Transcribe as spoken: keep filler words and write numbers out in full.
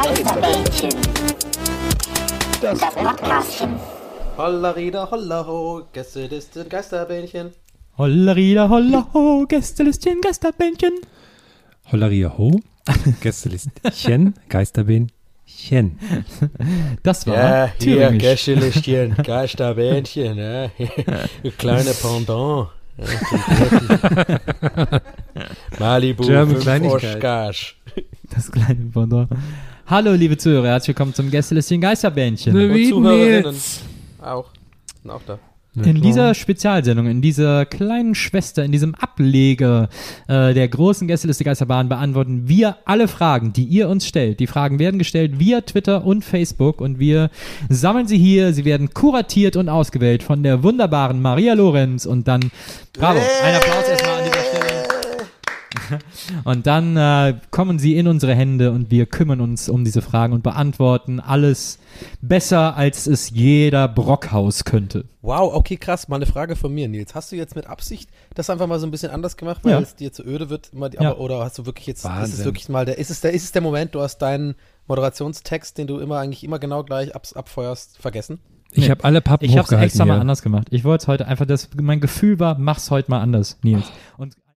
Geisterbällchen. Das Podcastchen. Hollerida, hollaho, Gästeliste, Geisterbällchen. Hollerida, hollaho, Gästelistchen, Geisterbällchen. Holleria ho, Gästelistchen, Geisterbähnchen. Das war Ja, hier, Thüringisch. Gästelistchen, Geisterbällchen, ja. Kleine Pendant. Ja, Malibu, German fünf Kleinigkeit. Oshkosh. Das kleine Pendant. Hallo, liebe Zuhörer, herzlich willkommen zum Gästelistchen Geisterbähnchen. Ne, Und Wie Zuhörerinnen jetzt? auch. Sind auch da. In dieser Spezialsendung, in dieser kleinen Schwester, in diesem Ableger äh, der großen Gästeliste Geisterbahn beantworten wir alle Fragen, die ihr uns stellt. Die Fragen werden gestellt via Twitter und Facebook und wir sammeln sie hier. Sie werden kuratiert und ausgewählt von der wunderbaren Maria Lorenz und dann, bravo, ein Applaus erstmal an dieser Stelle. Und dann äh, kommen sie in unsere Hände und wir kümmern uns um diese Fragen und beantworten alles besser, als es jeder Brockhaus könnte. Wow, okay, krass. Mal eine Frage von mir, Nils. Hast du jetzt mit Absicht das einfach mal so ein bisschen anders gemacht, weil Ja. es dir zu öde wird? Immer die, Ja. aber, oder hast du wirklich jetzt, ist es Wahnsinn. wirklich mal der, ist es der, ist es der Moment, du hast deinen Moderationstext, den du immer eigentlich immer genau gleich ab, abfeuerst, vergessen? Ich Nee. habe alle Pappen Ich habe es hochgehalten extra mal hier. anders gemacht. Ich wollte es heute einfach, das, mein Gefühl war, mach's heute mal anders, Nils. Und